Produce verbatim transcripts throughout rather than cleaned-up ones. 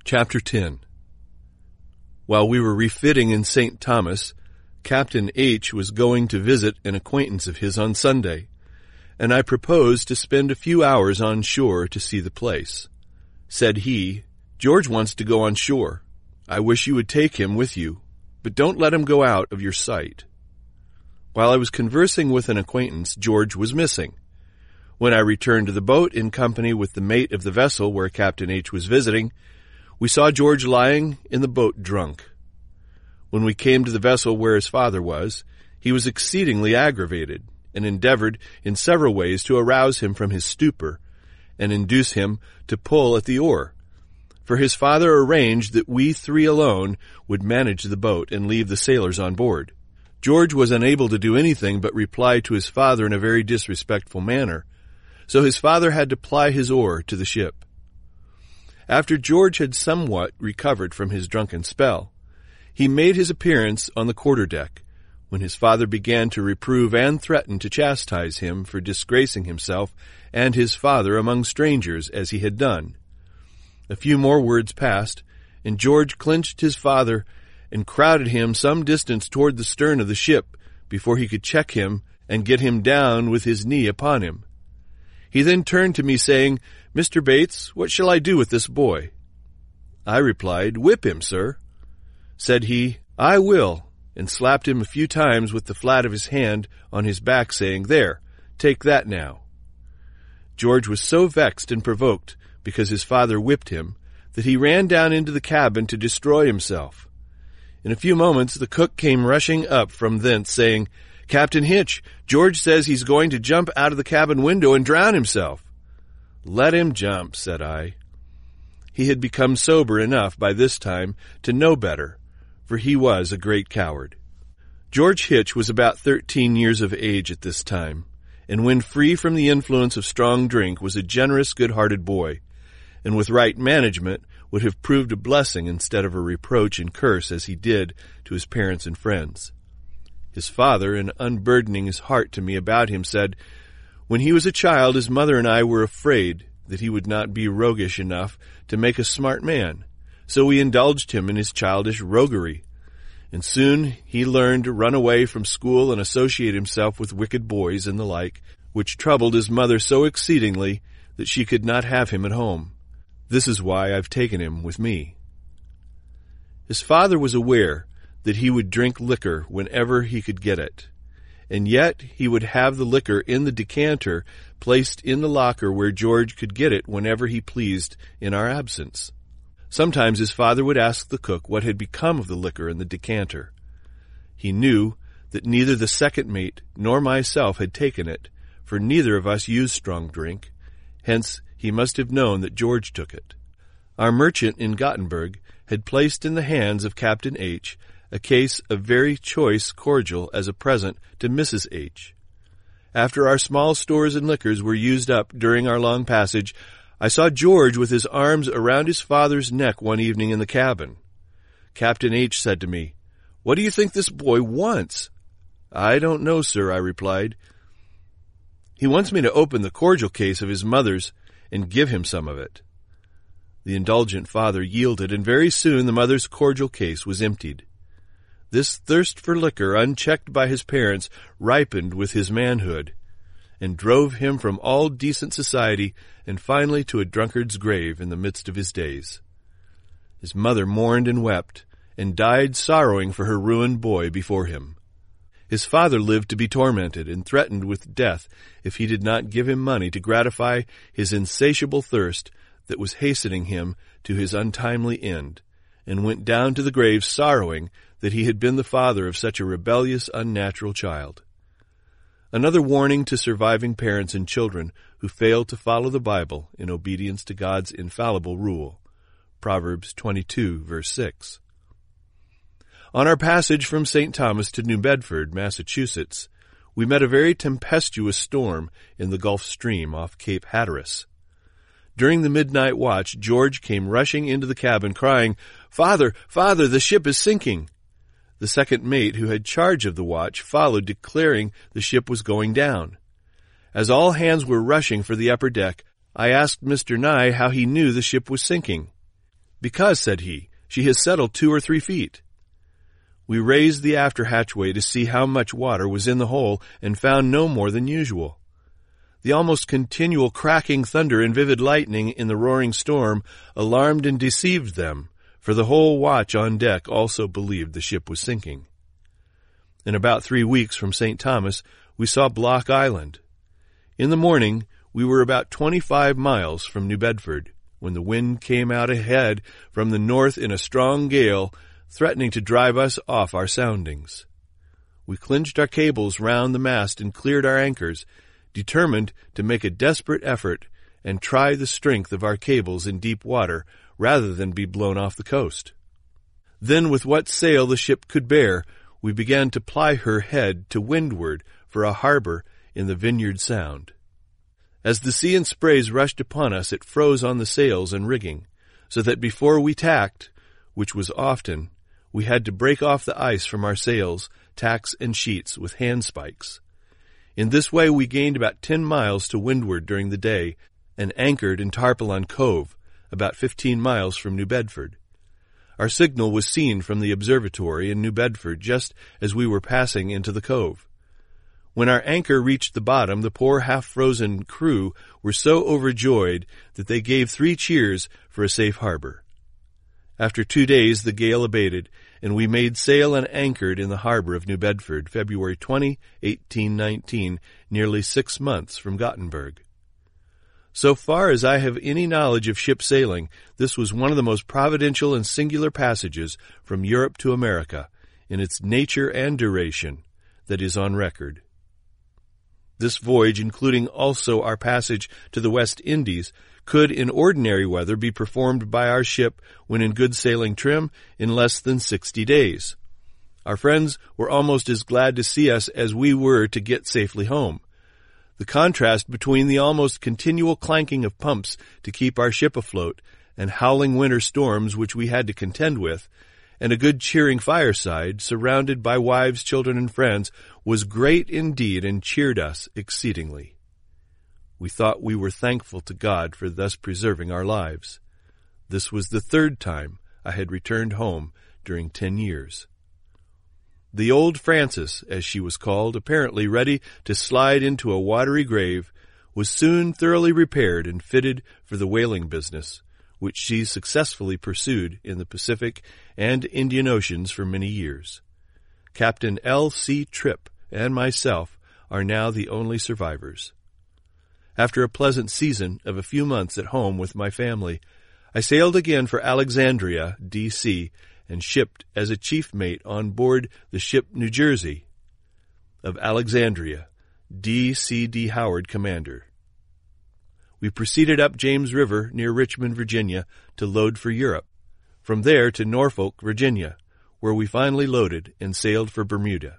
Chapter ten. While we were refitting in Saint Thomas, Captain H. was going to visit an acquaintance of his on Sunday, and I proposed to spend a few hours on shore to see the place. Said he, "George wants to go on shore. I wish you would take him with you, but don't let him go out of your sight." While I was conversing with an acquaintance, George was missing. When I returned to the boat in company with the mate of the vessel where Captain H. was visiting, we saw George lying in the boat drunk. When we came to the vessel where his father was, he was exceedingly aggravated, and endeavored in several ways to arouse him from his stupor, and induce him to pull at the oar. For his father arranged that we three alone would manage the boat and leave the sailors on board. George was unable to do anything but reply to his father in a very disrespectful manner, so his father had to ply his oar to the ship. After George had somewhat recovered from his drunken spell, he made his appearance on the quarter-deck, when his father began to reprove and threaten to chastise him for disgracing himself and his father among strangers, as he had done. A few more words passed, and George clinched his father and crowded him some distance toward the stern of the ship before he could check him and get him down with his knee upon him. He then turned to me, saying, "Mister Bates, what shall I do with this boy?" I replied, "Whip him, sir." Said he, "I will," and slapped him a few times with the flat of his hand on his back, saying, "There, take that now." George was so vexed and provoked because his father whipped him that he ran down into the cabin to destroy himself. In a few moments the cook came rushing up from thence, saying, "Captain Hitch, George says he's going to jump out of the cabin window and drown himself." "Let him jump," said I. He had become sober enough by this time to know better, for he was a great coward. George Hitch was about thirteen years of age at this time, and when free from the influence of strong drink was a generous, good-hearted boy, and with right management would have proved a blessing instead of a reproach and curse as he did to his parents and friends. His father, in unburdening his heart to me about him, said, when he was a child his mother and I were afraid that he would not be roguish enough to make a smart man, so we indulged him in his childish roguery, and soon he learned to run away from school and associate himself with wicked boys and the like, which troubled his mother so exceedingly that she could not have him at home. This is why I've taken him with me. His father was aware that he would drink liquor whenever he could get it, and yet he would have the liquor in the decanter placed in the locker where George could get it whenever he pleased in our absence. Sometimes his father would ask the cook what had become of the liquor in the decanter. He knew that neither the second mate nor myself had taken it, for neither of us used strong drink, hence he must have known that George took it. Our merchant in Gothenburg had placed in the hands of Captain H. a case of very choice cordial as a present to Missus H. After our small stores and liquors were used up during our long passage, I saw George with his arms around his father's neck one evening in the cabin. Captain H. said to me, "What do you think this boy wants?" "I don't know, sir," I replied. "He wants me to open the cordial case of his mother's and give him some of it." The indulgent father yielded, and very soon the mother's cordial case was emptied. This thirst for liquor, unchecked by his parents, ripened with his manhood, and drove him from all decent society and finally to a drunkard's grave in the midst of his days. His mother mourned and wept, and died sorrowing for her ruined boy before him. His father lived to be tormented, and threatened with death if he did not give him money to gratify his insatiable thirst that was hastening him to his untimely end, and went down to the grave sorrowing that he had been the father of such a rebellious, unnatural child. Another warning to surviving parents and children who fail to follow the Bible in obedience to God's infallible rule. Proverbs twenty-two, verse six. On our passage from Saint Thomas to New Bedford, Massachusetts, we met a very tempestuous storm in the Gulf Stream off Cape Hatteras. During the midnight watch, George came rushing into the cabin, crying, "Father, Father, the ship is sinking!" The second mate, who had charge of the watch, followed, declaring the ship was going down. As all hands were rushing for the upper deck, I asked Mister Nye how he knew the ship was sinking. "Because," said he, "she has settled two or three feet." We raised the after hatchway to see how much water was in the hole and found no more than usual. The almost continual cracking thunder and vivid lightning in the roaring storm alarmed and deceived them, for the whole watch on deck also believed the ship was sinking. In about three weeks from Saint Thomas, we saw Block Island. In the morning, we were about twenty-five miles from New Bedford, when the wind came out ahead from the north in a strong gale, threatening to drive us off our soundings. We clinched our cables round the mast and cleared our anchors, determined to make a desperate effort and try the strength of our cables in deep water rather than be blown off the coast. Then, with what sail the ship could bear, we began to ply her head to windward for a harbor in the Vineyard Sound. As the sea and sprays rushed upon us, it froze on the sails and rigging, so that before we tacked, which was often, we had to break off the ice from our sails, tacks, and sheets with handspikes. In this way we gained about ten miles to windward during the day, and anchored in Tarpaulin Cove, about fifteen miles from New Bedford. Our signal was seen from the observatory in New Bedford just as we were passing into the cove. When our anchor reached the bottom, the poor half-frozen crew were so overjoyed that they gave three cheers for a safe harbor. After two days the gale abated, and we made sail and anchored in the harbor of New Bedford, February twentieth, eighteen nineteen, nearly six months from Gothenburg. So far as I have any knowledge of ship sailing, this was one of the most providential and singular passages from Europe to America, in its nature and duration, that is on record. This voyage, including also our passage to the West Indies, could in ordinary weather be performed by our ship when in good sailing trim in less than sixty days. Our friends were almost as glad to see us as we were to get safely home. The contrast between the almost continual clanking of pumps to keep our ship afloat and howling winter storms which we had to contend with, and a good cheering fireside, surrounded by wives, children, and friends, was great indeed and cheered us exceedingly. We thought we were thankful to God for thus preserving our lives. This was the third time I had returned home during ten years. The old Francis, as she was called, apparently ready to slide into a watery grave, was soon thoroughly repaired and fitted for the whaling business, which she successfully pursued in the Pacific and Indian Oceans for many years. Captain L C Tripp and myself are now the only survivors. After a pleasant season of a few months at home with my family, I sailed again for Alexandria, D C, and shipped as a chief mate on board the ship New Jersey, of Alexandria, D C D Howard, commander. We proceeded up James River near Richmond, Virginia, to load for Europe. From there to Norfolk, Virginia, where we finally loaded and sailed for Bermuda.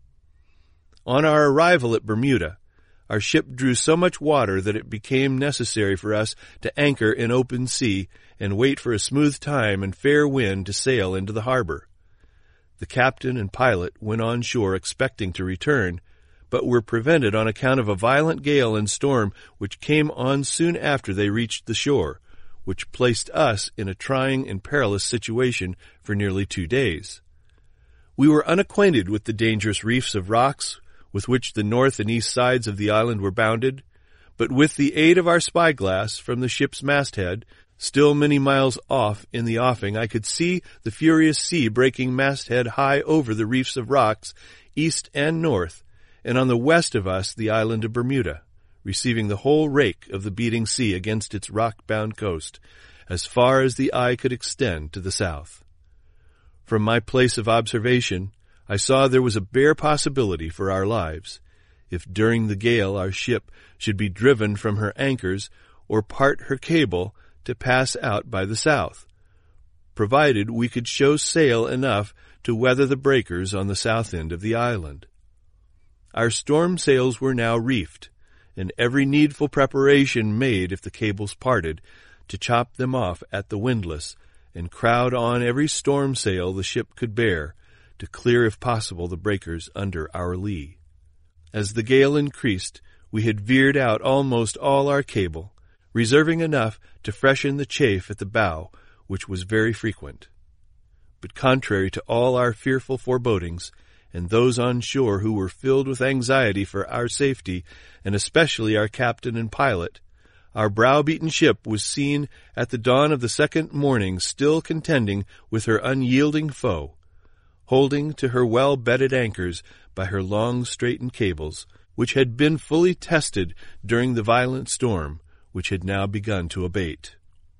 On our arrival at Bermuda, our ship drew so much water that it became necessary for us to anchor in open sea and wait for a smooth time and fair wind to sail into the harbor. The captain and pilot went on shore expecting to return, but were prevented on account of a violent gale and storm which came on soon after they reached the shore, which placed us in a trying and perilous situation for nearly two days. We were unacquainted with the dangerous reefs of rocks with which the north and east sides of the island were bounded, but with the aid of our spyglass from the ship's masthead, still many miles off in the offing, I could see the furious sea breaking masthead high over the reefs of rocks, east and north, and on the west of us the island of Bermuda, receiving the whole rake of the beating sea against its rock-bound coast, as far as the eye could extend to the south. From my place of observation, I saw there was a bare possibility for our lives, if during the gale our ship should be driven from her anchors or part her cable to pass out by the south, provided we could show sail enough to weather the breakers on the south end of the island. Our storm sails were now reefed, and every needful preparation made if the cables parted, to chop them off at the windlass and crowd on every storm sail the ship could bear, to clear if possible the breakers under our lee. As the gale increased, we had veered out almost all our cable, reserving enough to freshen the chafe at the bow, which was very frequent. But contrary to all our fearful forebodings, and those on shore who were filled with anxiety for our safety, and especially our captain and pilot, our brow-beaten ship was seen at the dawn of the second morning still contending with her unyielding foe, holding to her well-bedded anchors by her long straightened cables, which had been fully tested during the violent storm, which had now begun to abate.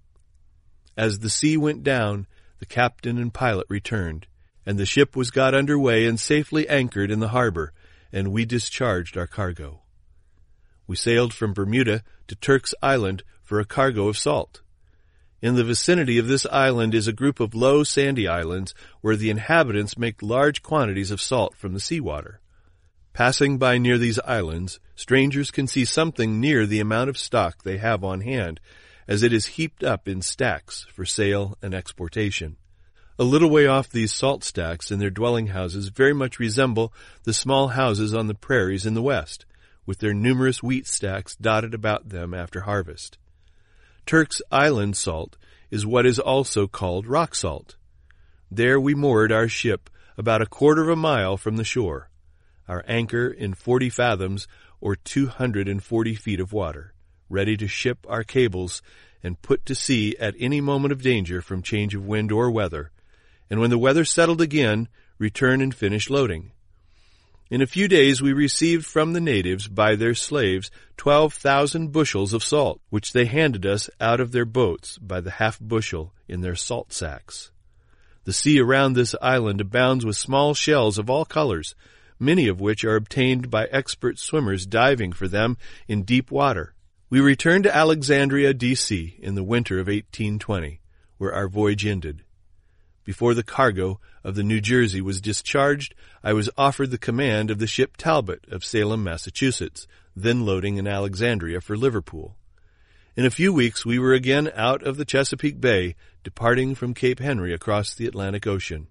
As the sea went down, the captain and pilot returned, and the ship was got under way and safely anchored in the harbor, and we discharged our cargo. We sailed from Bermuda to Turk's Island for a cargo of salt. In the vicinity of this island is a group of low sandy islands where the inhabitants make large quantities of salt from the seawater. Passing by near these islands, strangers can see something near the amount of stock they have on hand, as it is heaped up in stacks for sale and exportation. A little way off, these salt stacks and their dwelling houses very much resemble the small houses on the prairies in the west, with their numerous wheat stacks dotted about them after harvest. Turk's Island salt is what is also called rock salt. There we moored our ship about a quarter of a mile from the shore, our anchor in forty fathoms or two hundred and forty feet of water, ready to ship our cables and put to sea at any moment of danger from change of wind or weather, and when the weather settled again, return and finish loading. In a few days we received from the natives by their slaves twelve thousand bushels of salt, which they handed us out of their boats by the half bushel in their salt sacks. The sea around this island abounds with small shells of all colors, many of which are obtained by expert swimmers diving for them in deep water. We returned to Alexandria, D C in the winter of eighteen twenty, where our voyage ended. Before the cargo of the New Jersey was discharged, I was offered the command of the ship Talbot of Salem, Massachusetts, then loading in Alexandria for Liverpool. In a few weeks we were again out of the Chesapeake Bay, departing from Cape Henry across the Atlantic Ocean.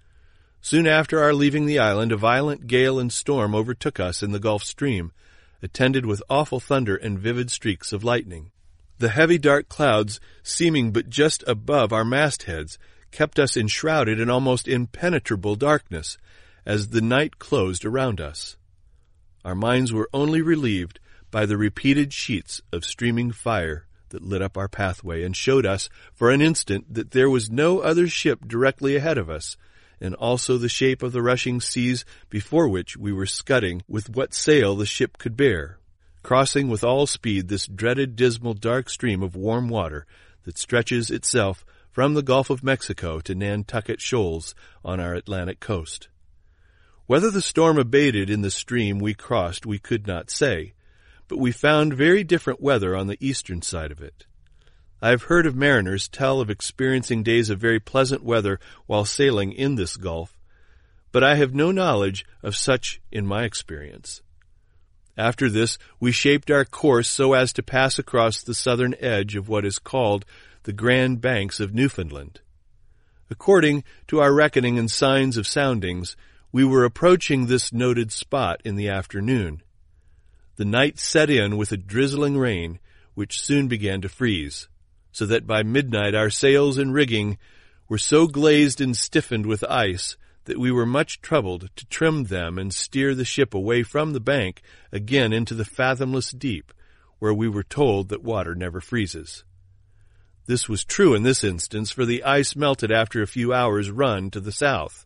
Soon after our leaving the island, a violent gale and storm overtook us in the Gulf Stream, attended with awful thunder and vivid streaks of lightning. The heavy dark clouds, seeming but just above our mastheads, kept us enshrouded in almost impenetrable darkness as the night closed around us. Our minds were only relieved by the repeated sheets of streaming fire that lit up our pathway and showed us for an instant that there was no other ship directly ahead of us, and also the shape of the rushing seas before which we were scudding with what sail the ship could bear, crossing with all speed this dreaded dismal dark stream of warm water that stretches itself from the Gulf of Mexico to Nantucket Shoals on our Atlantic coast. Whether the storm abated in the stream we crossed we could not say, but we found very different weather on the eastern side of it. I have heard of mariners tell of experiencing days of very pleasant weather while sailing in this gulf, but I have no knowledge of such in my experience. After this, we shaped our course so as to pass across the southern edge of what is called the Grand Banks of Newfoundland. According to our reckoning and signs of soundings, we were approaching this noted spot in the afternoon. The night set in with a drizzling rain, which soon began to freeze, so that by midnight our sails and rigging were so glazed and stiffened with ice that we were much troubled to trim them and steer the ship away from the bank again into the fathomless deep, where we were told that water never freezes. This was true in this instance, for the ice melted after a few hours' run to the south.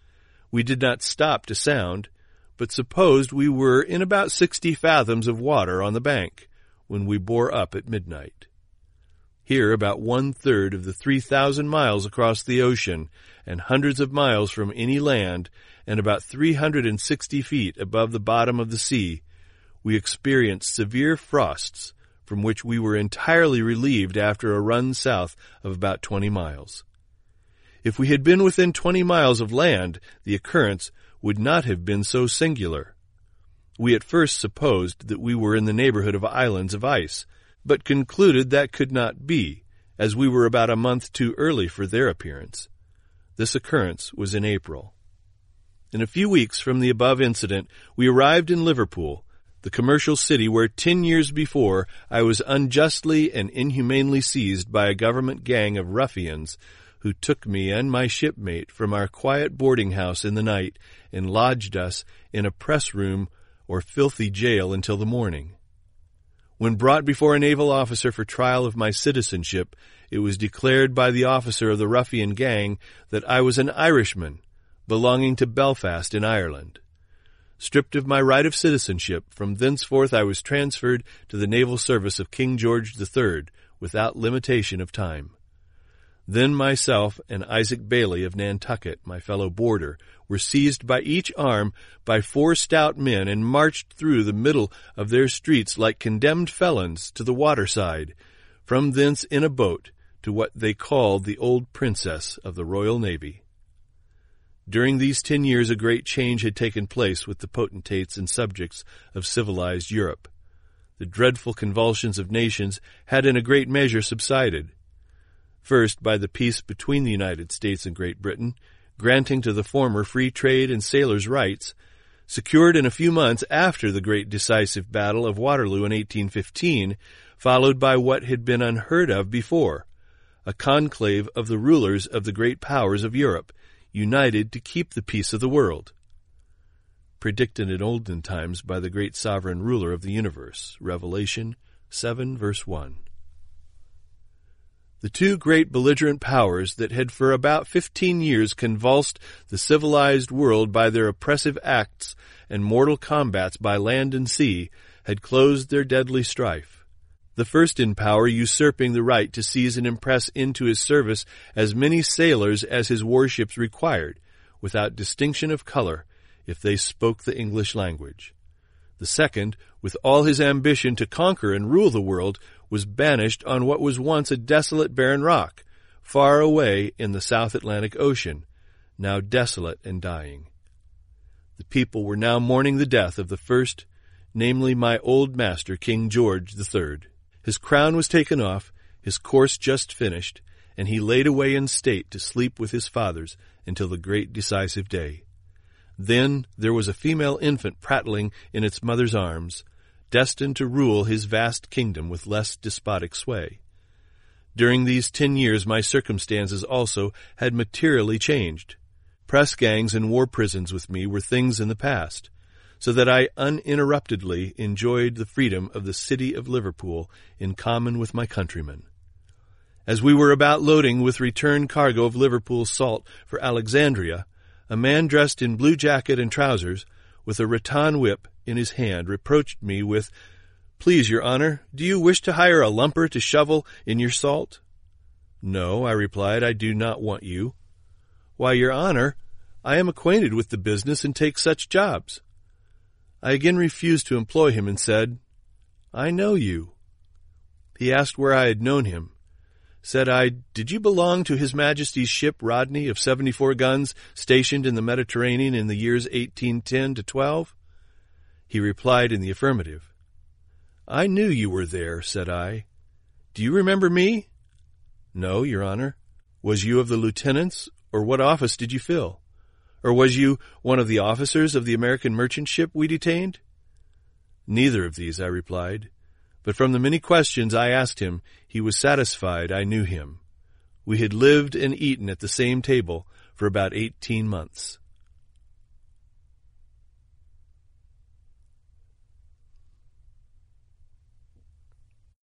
We did not stop to sound, but supposed we were in about sixty fathoms of water on the bank when we bore up at midnight. Here, about one-third of the three thousand miles across the ocean and hundreds of miles from any land and about three hundred and sixty feet above the bottom of the sea, we experienced severe frosts from which we were entirely relieved after a run south of about twenty miles. If we had been within twenty miles of land, the occurrence would not have been so singular. We at first supposed that we were in the neighborhood of islands of ice, but concluded that could not be, as we were about a month too early for their appearance. This occurrence was in April. In a few weeks from the above incident, we arrived in Liverpool, the commercial city where ten years before I was unjustly and inhumanely seized by a government gang of ruffians who took me and my shipmate from our quiet boarding house in the night and lodged us in a press room or filthy jail until the morning. When brought before a naval officer for trial of my citizenship, it was declared by the officer of the ruffian gang that I was an Irishman belonging to Belfast in Ireland. Stripped of my right of citizenship, from thenceforth I was transferred to the naval service of King George the Third without limitation of time. Then myself and Isaac Bailey of Nantucket, my fellow boarder, were seized by each arm by four stout men and marched through the middle of their streets like condemned felons to the waterside, from thence in a boat to what they called the Old Princess of the Royal Navy. During these ten years a great change had taken place with the potentates and subjects of civilized Europe. The dreadful convulsions of nations had in a great measure subsided. First, by the peace between the United States and Great Britain, granting to the former free trade and sailors' rights, secured in a few months after the great decisive battle of Waterloo in eighteen fifteen, followed by what had been unheard of before, a conclave of the rulers of the great powers of Europe, united to keep the peace of the world. Predicted in olden times by the great sovereign ruler of the universe, Revelation seven, verse one. The two great belligerent powers that had for about fifteen years convulsed the civilized world by their oppressive acts and mortal combats by land and sea had closed their deadly strife. The first in power usurping the right to seize and impress into his service as many sailors as his warships required, without distinction of color, if they spoke the English language. The second, with all his ambition to conquer and rule the world, was banished on what was once a desolate barren rock, far away in the South Atlantic Ocean, now desolate and dying. The people were now mourning the death of the first, namely my old master, King George the Third. His crown was taken off, his course just finished, and he laid away in state to sleep with his fathers until the great decisive day. Then there was a female infant prattling in its mother's arms, destined to rule his vast kingdom with less despotic sway. During these ten years my circumstances also had materially changed. Press gangs and war prisons with me were things in the past, so that I uninterruptedly enjoyed the freedom of the city of Liverpool in common with my countrymen. As we were about loading with return cargo of Liverpool salt for Alexandria, a man dressed in blue jacket and trousers, with a rattan whip in his hand, reproached me with, "Please, your honor, do you wish to hire a lumper to shovel in your salt?" "No," I replied, "I do not want you." "Why, your honor, I am acquainted with the business and take such jobs." I again refused to employ him and said, "I know you." He asked where I had known him. Said I, "Did you belong to His Majesty's ship Rodney of seventy-four guns stationed in the Mediterranean in the years eighteen ten to twelve? He replied in the affirmative. "I knew you were there," said I. "Do you remember me?" "No, your honor." "Was you of the lieutenants, or what office did you fill? Or was you one of the officers of the American merchant ship we detained?" "Neither of these," I replied. But from the many questions I asked him, he was satisfied I knew him. We had lived and eaten at the same table for about eighteen months.